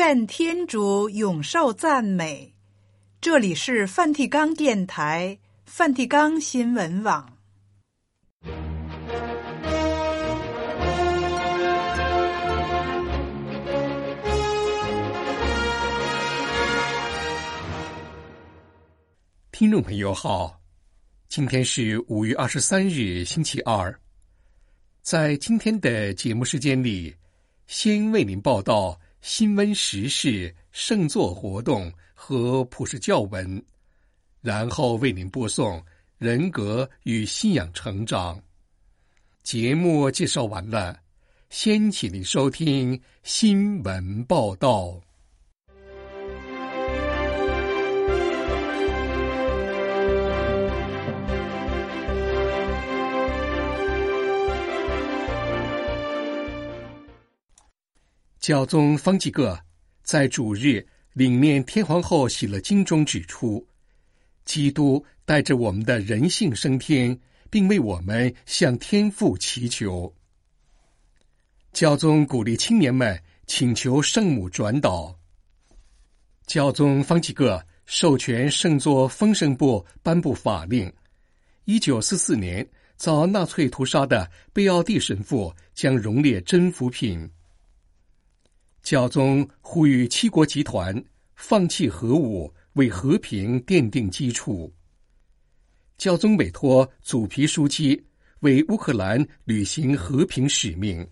愿天主永受赞美。这里是梵蒂冈电台、梵蒂冈新闻网。 听众朋友好，今天是5月23日星期二。在今天的节目时间里，先为您报道新闻时事、圣座活动和普世教文，然后为您播送人格与信仰成长。节目介绍完了，先请您收听新闻报道。教宗方济各在主日领念天皇后喜乐经中指出，基督带着我们的人性升天，并为我们向天父祈求。教宗鼓励青年们请求圣母转导。教宗方济各授权圣座丰盛部颁布法令，1944年遭纳粹屠杀的贝奥蒂神父将荣列真福品。教宗呼吁七国集团放弃核武，为和平奠定基础。教宗委托祖皮枢机为乌克兰履行和平使命。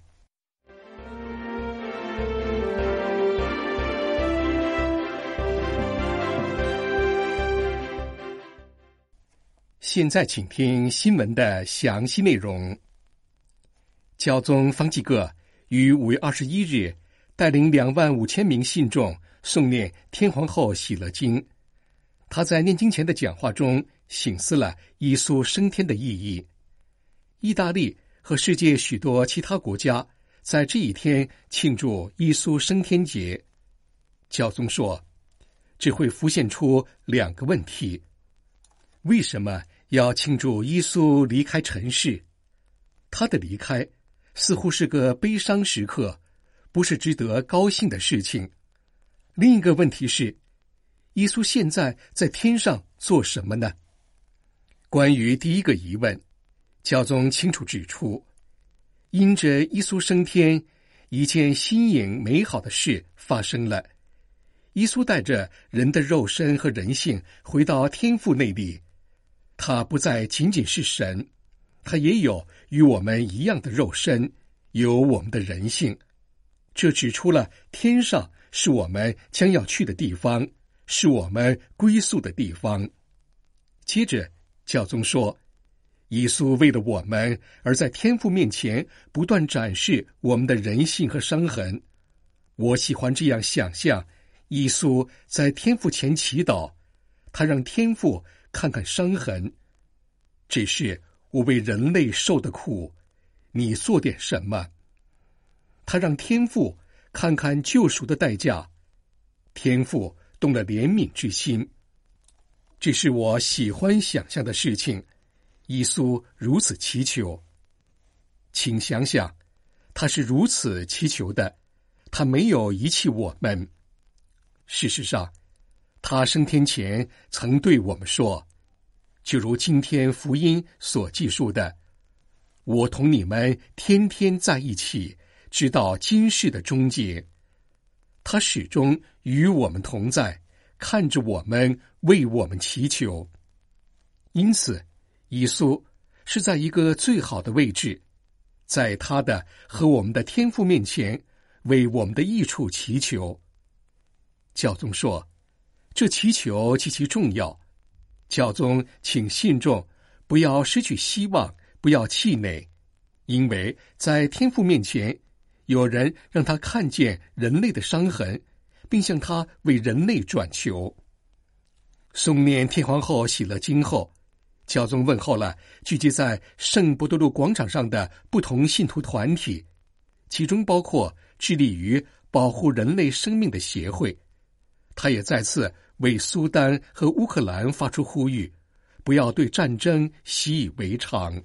现在请听新闻的详细内容。教宗方济各于5月21日带领25000名信众诵念天皇后喜乐经。他在念经前的讲话中省思了耶稣升天的意义。意大利和世界许多其他国家在这一天庆祝耶稣升天节。教宗说，这会浮现出2个问题：为什么要庆祝耶稣离开尘世？他的离开似乎是个悲伤时刻，不是值得高兴的事情。另一个问题是，耶稣现在在天上做什么呢？关于第一个疑问，教宗清楚指出，因着耶稣升天，一件新颖美好的事发生了。耶稣带着人的肉身和人性回到天父那里，他不再仅仅是神，他也有与我们一样的肉身，有我们的人性。这指出了天上是我们将要去的地方，是我们归宿的地方。接着教宗说，耶稣为了我们而在天父面前不断展示我们的人性和伤痕。我喜欢这样想象，耶稣在天父前祈祷，他让天父看看伤痕。这是我为人类受的苦，你做点什么？他让天父看看救赎的代价，天父动了怜悯之心。这是我喜欢想象的事情，耶稣如此祈求。请想想，他是如此祈求的，他没有遗弃我们。事实上，他升天前曾对我们说，就如今天福音所记述的，我同你们天天在一起，直到今世的终结。他始终与我们同在，看着我们，为我们祈求。因此，耶稣是在一个最好的位置，在他的和我们的天父面前，为我们的益处祈求。教宗说，这祈求极其重要。教宗请信众不要失去希望，不要气馁，因为在天父面前，有人让他看见人类的伤痕，并向他为人类转求。诵念天皇后喜乐经后，教宗问候了聚集在圣伯多禄广场上的不同信徒团体，其中包括致力于保护人类生命的协会。他也再次为苏丹和乌克兰发出呼吁，不要对战争习以为常。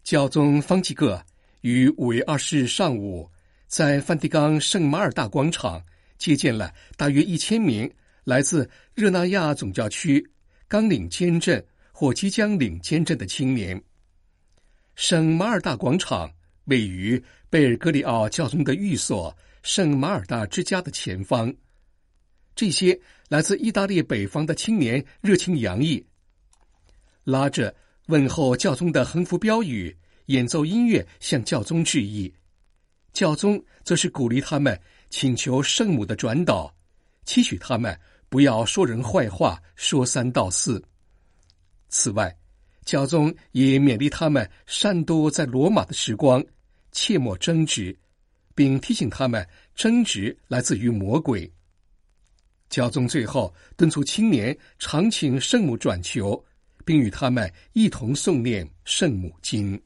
教宗方济各于5月20日上午在梵蒂冈圣马尔大广场接见了大约1000名来自热那亚总教区刚领监证或即将领监证的青年。圣马尔大广场位于贝尔格里奥教宗的寓所圣马尔大之家的前方。这些来自意大利北方的青年热情洋溢，拉着问候教宗的横幅标语，演奏音乐向教宗致意。教宗则是鼓励他们请求圣母的转导，期许他们不要说人坏话，说三道四。此外，教宗也勉励他们善度在罗马的时光，切莫争执，并提醒他们争执来自于魔鬼。教宗最后敦促青年常请圣母转求，并与他们一同诵念圣母经。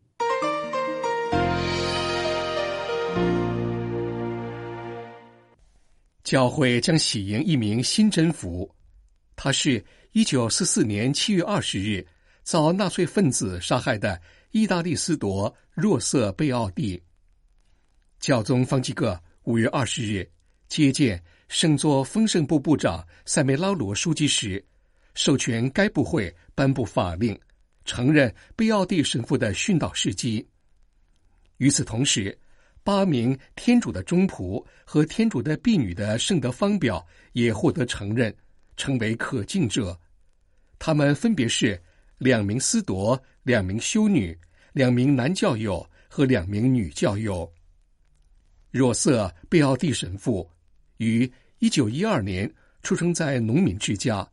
教会将喜迎一名新征服，他是1944年7月20日遭纳粹分子杀害的意大利司铎若瑟·贝奥蒂。教宗方济各5月20日接见圣座丰盛部部长塞梅拉罗书记时，授权该部会颁布法令，承认贝奥蒂神父的殉道事迹。与此同时，8名天主的忠仆和天主的婢女的圣德方表也获得承认，成为可敬者。他们分别是2名司铎、2名修女、2名男教友和2名女教友。若瑟·贝奥蒂神父于1912年出生在农民之家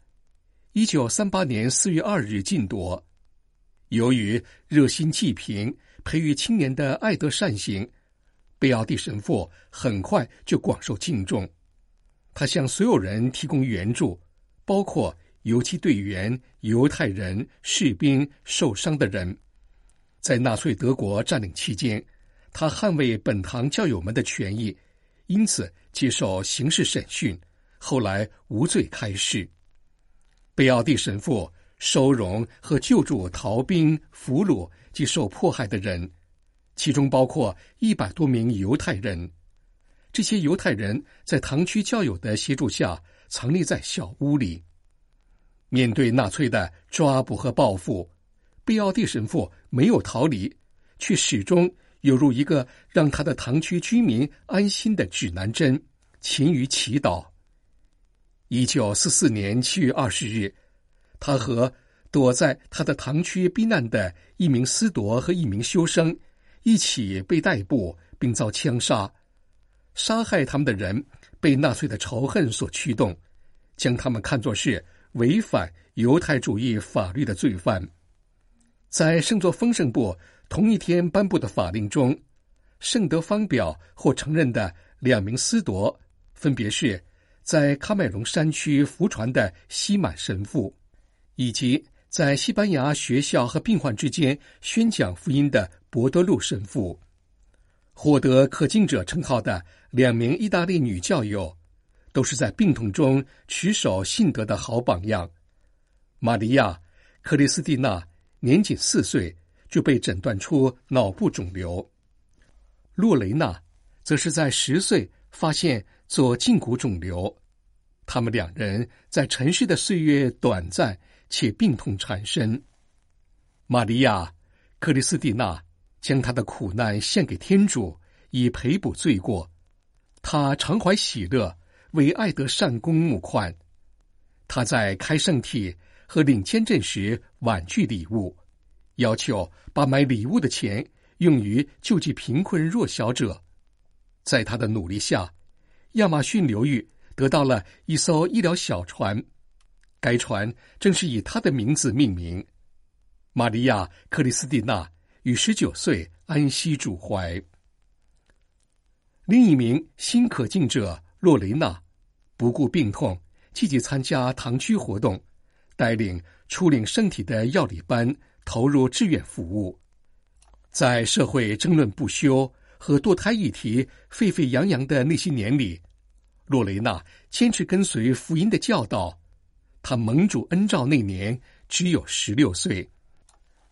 ，1938年4月2日晋铎。由于热心济贫，培育青年的爱德善行，贝奥蒂神父很快就广受敬重。他向所有人提供援助，包括游击队员、犹太人、士兵、受伤的人。在纳粹德国占领期间，他捍卫本堂教友们的权益，因此接受刑事审讯，后来无罪开释。贝奥蒂神父收容和救助逃兵、俘虏及受迫害的人，其中包括100多名犹太人。这些犹太人在堂区教友的协助下藏匿在小屋里。面对纳粹的抓捕和报复，贝奥蒂神父没有逃离，却始终有如一个让他的堂区居民安心的指南针，勤于祈祷。1944年7月20日，他和躲在他的堂区避难的1名司铎和1名修生一起被逮捕并遭枪杀。杀害他们的人被纳粹的仇恨所驱动，将他们看作是违反犹太主义法律的罪犯。在圣座丰盛部同一天颁布的法令中，圣德方表或承认的2名司铎分别是在喀麦隆山区福传的西满神父，以及在西班牙学校和病患之间宣讲福音的博德禄神父。获得可敬者称号的2名意大利女教友都是在病痛中持守信德的好榜样。玛利亚·克里斯蒂娜年仅4岁就被诊断出脑部肿瘤，洛雷娜则是在10岁发现左胫骨肿瘤。他们2人在尘世的岁月短暂且病痛缠身。玛利亚·克里斯蒂娜将她的苦难献给天主，以赔补罪过。她常怀喜乐，为爱德善功募款。她在开圣体和领签证时婉拒礼物，要求把买礼物的钱用于救济贫困弱小者。在她的努力下，亚马逊流域得到了一艘医疗小船，该船正是以她的名字命名。玛利亚·克里斯蒂娜于19岁安息主怀。另一名新可敬者洛雷娜不顾病痛，积极参加堂区活动，带领初领圣体的药理班投入志愿服务。在社会争论不休和堕胎议题沸沸扬扬的那些年里，洛雷娜坚持跟随福音的教导。她蒙主恩召那年只有16岁。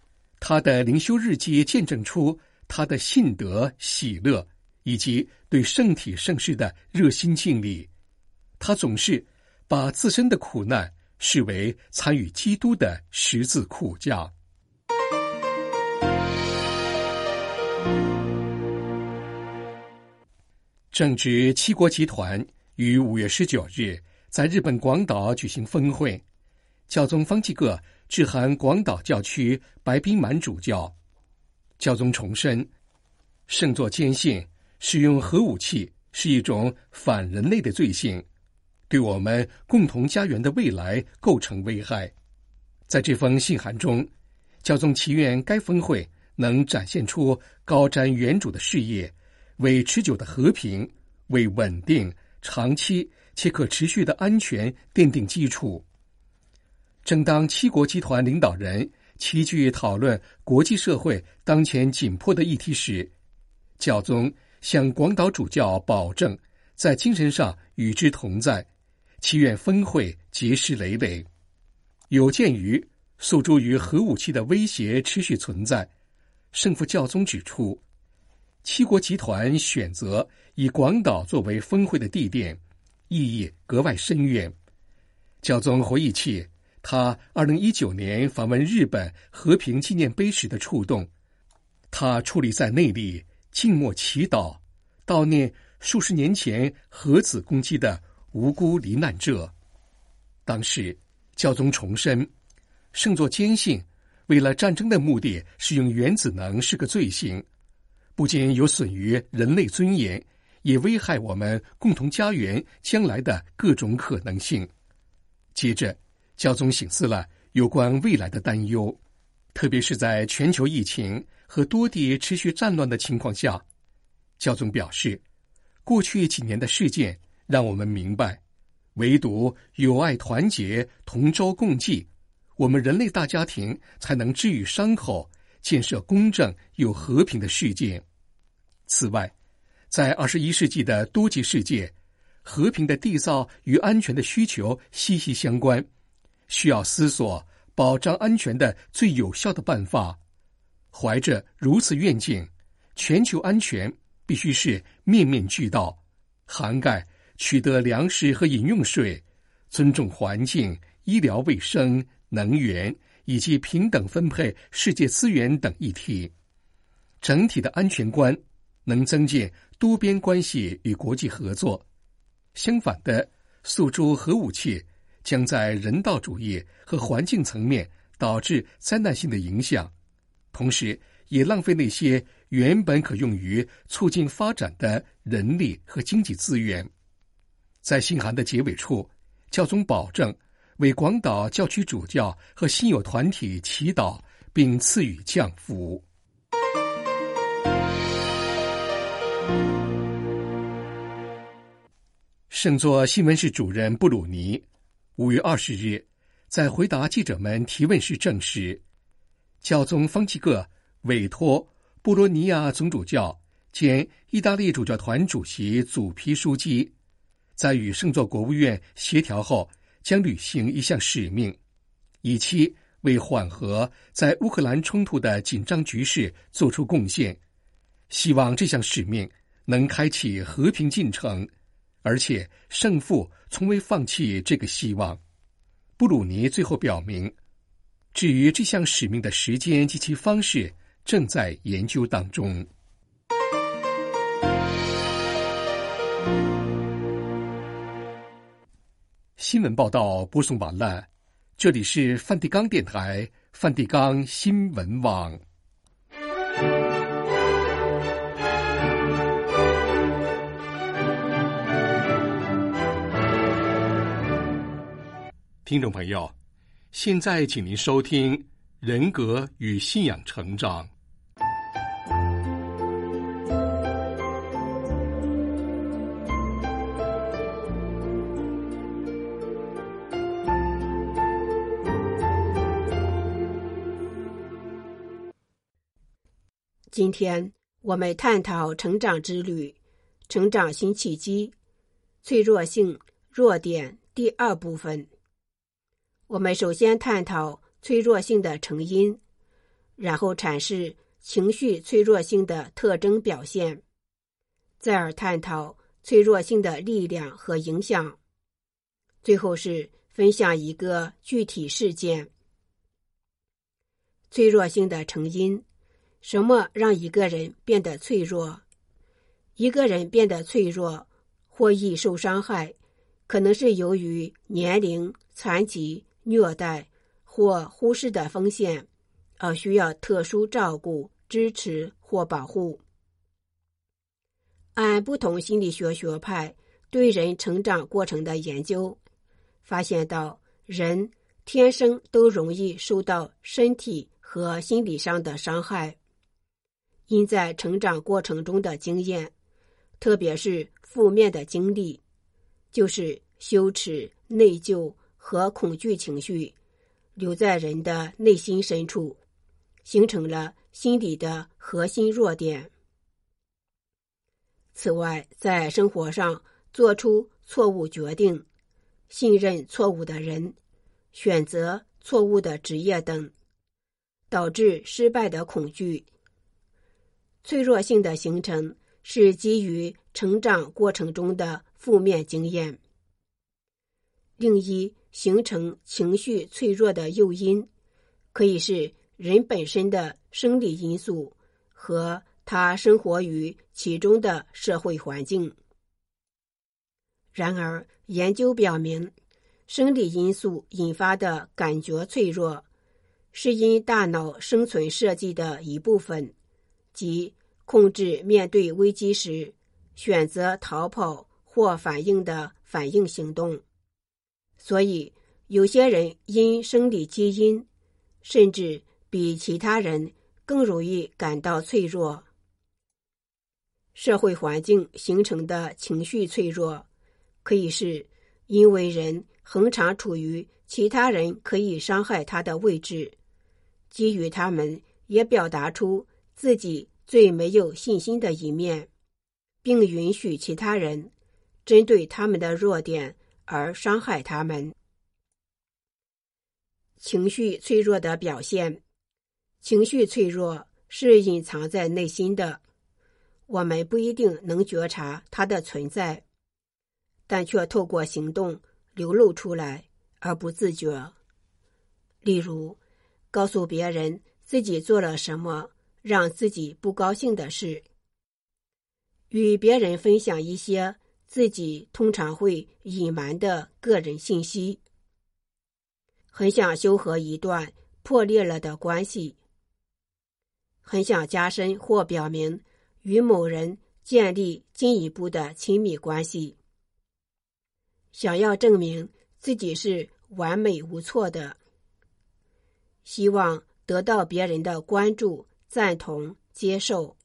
他的灵修日记见证出他的信德、喜乐以及对圣体圣事的热心敬礼。他总是把自身的苦难视为参与基督的十字苦架。正值七国集团于5月19日在日本广岛举行峰会，教宗方济各致函广岛教区白滨满主教。教宗重申，圣座坚信使用核武器是一种反人类的罪行，对我们共同家园的未来构成危害。在这封信函中，教宗祈愿该峰会能展现出高瞻远瞩的视野，为持久的和平、为稳定、长期且可持续的安全奠定基础。正当七国集团领导人齐聚讨论国际社会当前紧迫的议题时，教宗向广岛主教保证在精神上与之同在，祈愿峰会结实累累。有鉴于诉诸于核武器的威胁持续存在，圣父教宗指出，七国集团选择以广岛作为峰会的地点，意义格外深远。教宗回忆起他2019年访问日本和平纪念碑时的触动，他矗立在那里静默祈祷，悼念数十年前核子攻击的无辜罹难者。当时教宗重申，圣座坚信为了战争的目的使用原子能是个罪行，不仅有损于人类尊严，也危害我们共同家园将来的各种可能性。接着教宗省思了有关未来的担忧，特别是在全球疫情和多地持续战乱的情况下。教宗表示，过去几年的事件让我们明白，唯独友爱团结、同舟共济，我们人类大家庭才能治愈伤口，建设公正又和平的世界。此外，在21世纪的多极世界，和平的缔造与安全的需求息息相关，需要思索保障安全的最有效的办法。怀着如此愿景，全球安全必须是面面俱到，涵盖取得粮食和饮用水、尊重环境、医疗卫生、能源以及平等分配世界资源等议题。整体的安全观能增进多边关系与国际合作。相反的，诉诸核武器将在人道主义和环境层面导致灾难性的影响，同时也浪费那些原本可用于促进发展的人力和经济资源。在信函的结尾处，教宗保证为广岛教区主教和信友团体祈祷，并赐予降福。圣座新闻室主任布鲁尼5月20日在回答记者们提问时证实，教宗方济各委托波罗尼亚总主教兼意大利主教团主席祖皮枢机，在与圣座国务院协调后，将履行一项使命，以期为缓和在乌克兰冲突的紧张局势做出贡献。希望这项使命能开启和平进程，而且圣父从未放弃这个希望。布鲁尼最后表明，至于这项使命的时间及其方式，正在研究当中。新闻报道播送完了，这里是梵蒂冈电台梵蒂冈新闻网。听众朋友，现在请您收听《人格与信仰成长》。 今天我们探讨成长之旅，成长新契机，脆弱性弱点第2部分。我们首先探讨脆弱性的成因。 然后阐释情绪脆弱性的特征表现，再而探讨脆弱性的力量和影响，最后是分享一个具体事件。脆弱性的成因，什么让一个人变得脆弱？一个人变得脆弱或易受伤害，可能是由于年龄、残疾、虐待或忽视的风险，而需要特殊照顾、支持或保护。按不同心理学学派对人成长过程的研究，发现到人天生都容易受到身体和心理上的伤害，因在成长过程中的经验，特别是负面的经历，就是羞耻、内疚和恐惧情绪，留在人的内心深处，形成了心理的核心弱点。此外，在生活上做出错误决定、信任错误的人、选择错误的职业等，导致失败的恐惧。脆弱性的形成是基于成长过程中的负面经验。另一形成情绪脆弱的诱因，可以是人本身的生理因素和他生活于其中的社会环境。然而，研究表明，生理因素引发的感觉脆弱，是因大脑生存设计的一部分，即控制面对危机时选择逃跑或反应的反应行动。所以，有些人因生理基因，甚至比其他人更容易感到脆弱。社会环境形成的情绪脆弱，可以是因为人恒常处于其他人可以伤害他的位置，基于他们也表达出自己最没有信心的一面，并允许其他人针对他们的弱点而伤害他们。情绪脆弱的表现，情绪脆弱是隐藏在内心的，我们不一定能觉察它的存在，但却透过行动流露出来而不自觉。例如，告诉别人自己做了什么让自己不高兴的事，与别人分享一些自己通常会隐瞒的个人信息，很想修和一段破裂了的关系，很想加深或表明与某人建立进一步的亲密关系，想要证明自己是完美无错的，希望得到别人的关注、赞同、接受。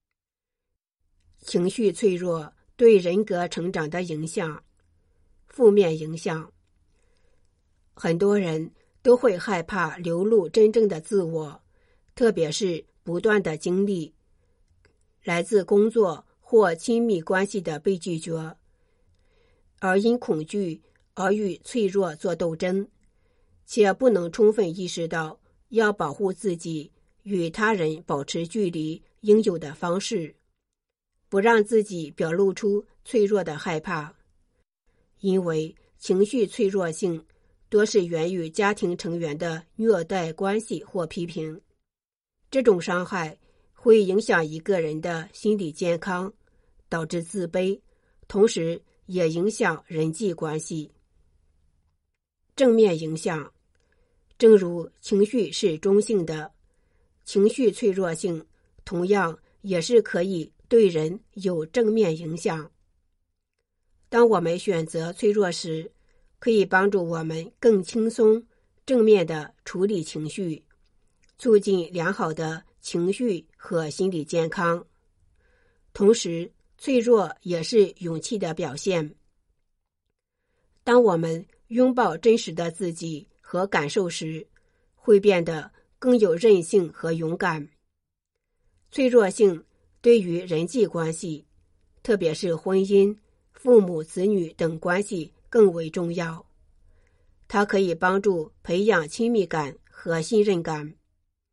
情绪脆弱对人格成长的影响，负面影响。很多人都会害怕流露真正的自我，特别是不断的经历来自工作或亲密关系的被拒绝，而因恐惧而与脆弱做斗争，且不能充分意识到要保护自己与他人保持距离应有的方式，不让自己表露出脆弱的害怕。因为情绪脆弱性多是源于家庭成员的虐待关系或批评，这种伤害会影响一个人的心理健康，导致自卑，同时也影响人际关系。正面影响，正如情绪是中性的，情绪脆弱性同样也是可以对人有正面影响。当我们选择脆弱时，可以帮助我们更轻松、正面地处理情绪，促进良好的情绪和心理健康。同时，脆弱也是勇气的表现。当我们拥抱真实的自己和感受时，会变得更有韧性和勇敢。脆弱性对于人际关系，特别是婚姻、父母子女等关系更为重要。它可以帮助培养亲密感和信任感。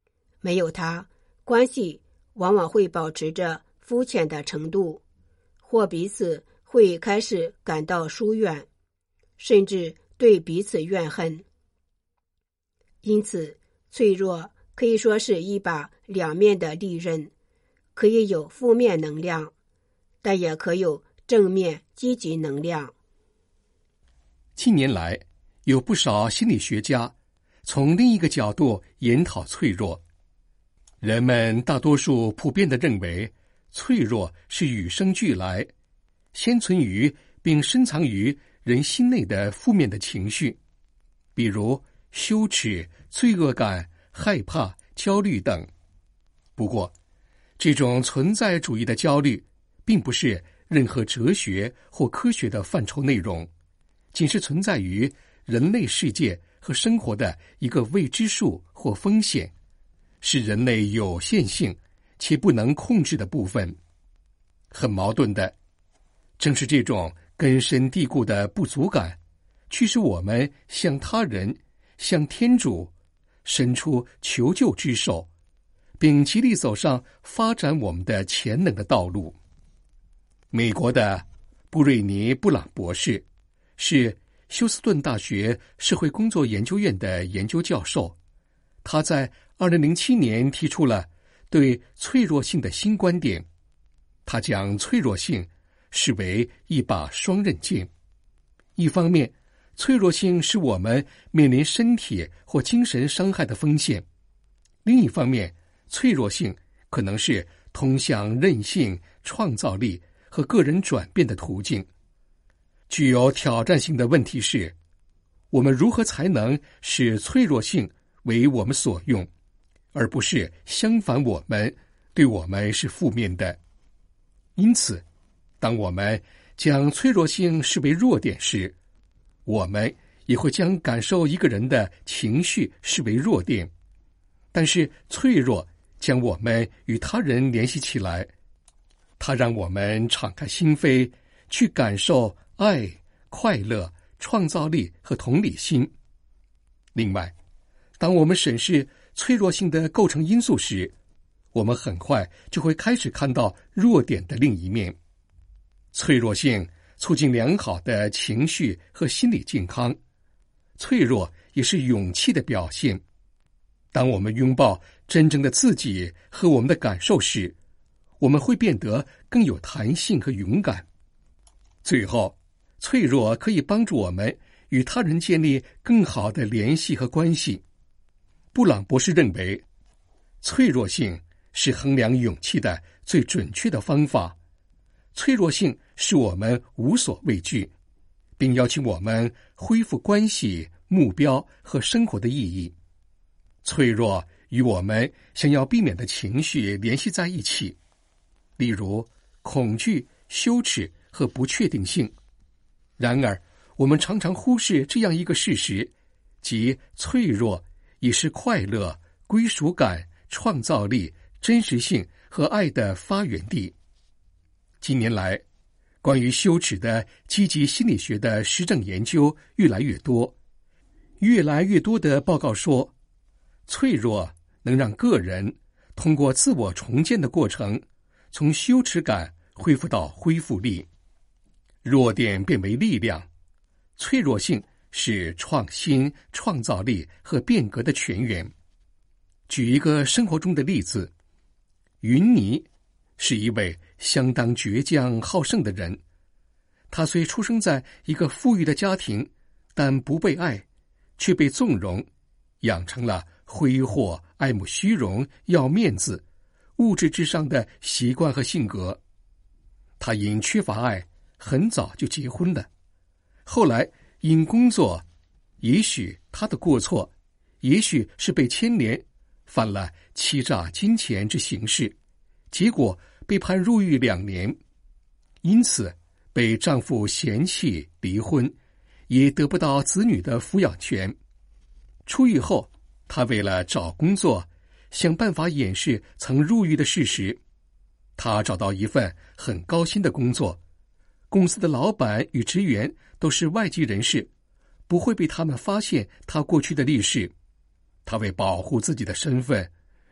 没有它，关系往往会保持着肤浅的程度，或彼此会开始感到疏远，甚至对彼此怨恨。因此，脆弱可以说是一把两面的利刃，可以有负面能量，但也可有正面积极能量。 近年来，有不少心理学家从另一个角度研讨脆弱。人们大多数普遍地认为，脆弱是与生俱来，先存于并深藏于人心内的负面的情绪，比如羞耻、罪恶感、害怕、焦虑等。不过，这种存在主义的焦虑并不是任何哲学或科学的范畴内容，仅是存在于人类世界和生活的一个未知数或风险，是人类有限性且不能控制的部分。很矛盾的，正是这种根深蒂固的不足感，驱使我们向他人、向天主伸出求救之手，并极力走上发展我们的潜能的道路。美国的布瑞尼·布朗博士是休斯顿大学社会工作研究院的研究教授，他在2007年提出了对脆弱性的新观点。他将脆弱性视为一把双刃剑，一方面，脆弱性使我们面临身体或精神伤害的风险；另一方面，脆弱性可能是通向韧性、创造力和个人转变的途径。具有挑战性的问题是，我们如何才能使脆弱性为我们所用，而不是相反对我们是负面的。因此，当我们将脆弱性视为弱点时，我们也会将感受一个人的情绪视为弱点。但是脆弱将我们与他人联系起来，它让我们敞开心扉，去感受爱、快乐、创造力和同理心。另外，当我们审视脆弱性的构成因素时，我们很快就会开始看到弱点的另一面。脆弱性促进良好的情绪和心理健康，脆弱也是勇气的表现。当我们拥抱真正的自己和我们的感受时，我们会变得更有弹性和勇敢。最后，脆弱可以帮助我们与他人建立更好的联系和关系。布朗博士认为，脆弱性是衡量勇气的最准确的方法。脆弱性使我们无所畏惧，并邀请我们恢复关系、目标和生活的意义。脆弱与我们想要避免的情绪联系在一起，例如恐惧、羞耻和不确定性。然而，我们常常忽视这样一个事实，即脆弱也是快乐、归属感、创造力、真实性和爱的发源地。近年来，关于羞耻的积极心理学的实证研究越来越多，越来越多的报告说，脆弱能让个人通过自我重建的过程，从羞耻感恢复到恢复力，弱点变为力量。脆弱性是创新、创造力和变革的泉源。举一个生活中的例子，云妮是一位相当倔强好胜的人。他虽出生在一个富裕的家庭，但不被爱，却被纵容，养成了挥霍、爱慕虚荣、要面子、物质至上的习惯和性格。他因缺乏爱，很早就结婚了。后来因工作，也许他的过错，也许是被牵连，犯了欺诈金钱之刑事，结果被判入狱2年，因此被丈夫嫌弃离婚，也得不到子女的抚养权。出狱后，她为了找工作，想办法掩饰曾入狱的事实。她找到一份很高薪的工作，公司的老板与职员都是外籍人士，不会被他们发现她过去的历史。她为保护自己的身份，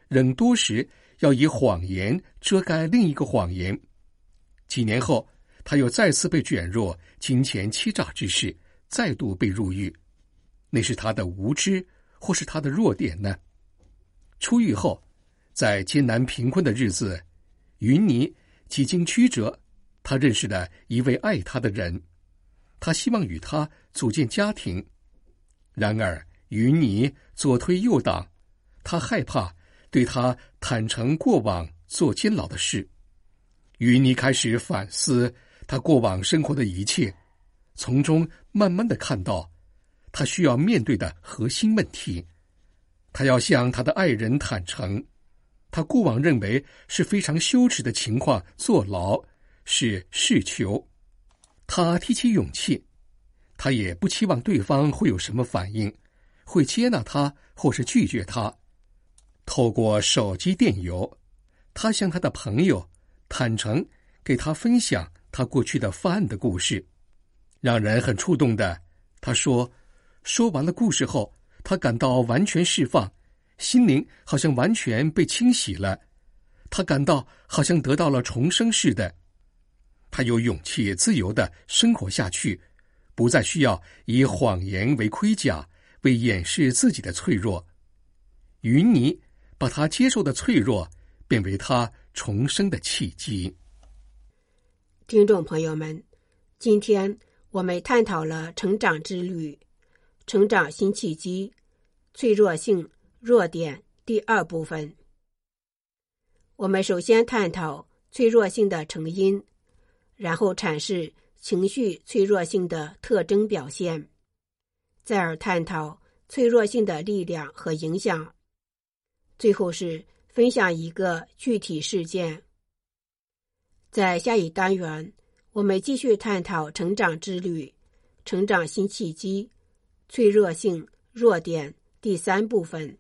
仍多时要以谎言遮盖另一个谎言。几年后，他又再次被卷入金钱欺诈之事，再度被入狱。那是他的无知，或是他的弱点呢？出狱后，在艰难贫困的日子，云尼几经曲折，他认识了一位爱他的人，他希望与他组建家庭。然而云尼左推右挡，他害怕对他坦诚过往做监牢的事。云尼开始反思他过往生活的一切，从中慢慢地看到他需要面对的核心问题。他要向他的爱人坦诚，他过往认为是非常羞耻的情况坐牢，是事求。他提起勇气，他也不期望对方会有什么反应，会接纳他或是拒绝他。透过手机电邮，他向他的朋友坦诚，给他分享他过去的犯案的故事。让人很触动的，他说完了故事后，他感到完全释放，心灵好像完全被清洗了，他感到好像得到了重生似的。他有勇气自由地生活下去，不再需要以谎言为盔甲，为掩饰自己的脆弱。云尼把他接受的脆弱变为他重生的契机。 听众朋友们，今天我们探讨了成长之旅、成长新契机、脆弱性、弱点第2部分。我们首先探讨脆弱性的成因，然后阐释情绪脆弱性的特征表现，再而探讨脆弱性的力量和影响，最后是分享一个具体事件。在下一单元，我们继续探讨成长之旅、成长新契机、脆弱性、弱点第3部分。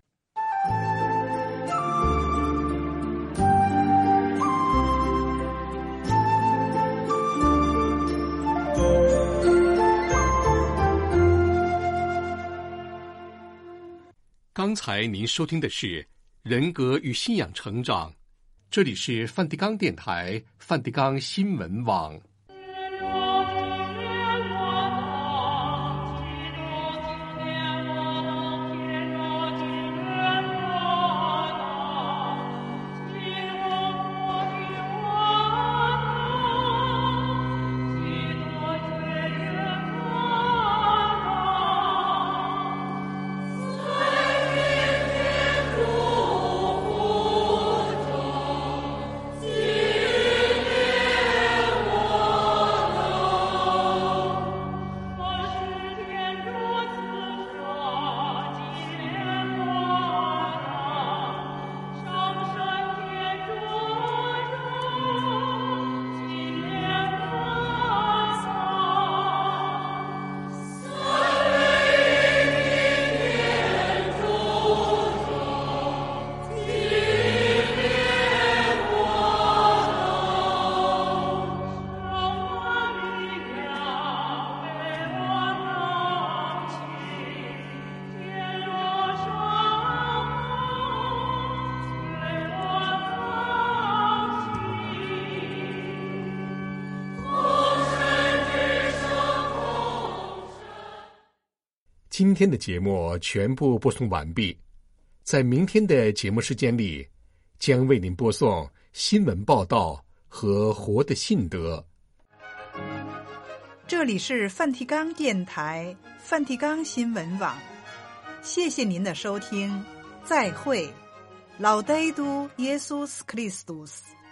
刚才您收听的是人格与信仰成长，这里是梵蒂冈电台梵蒂冈新闻网。今天的节目全部播送完毕，在明天的节目时间里，将为您播送新闻报道和活的信德。 这里是梵蒂冈电台梵蒂冈新闻网，谢谢您的收听，再会，Laudetur Jesus Christus。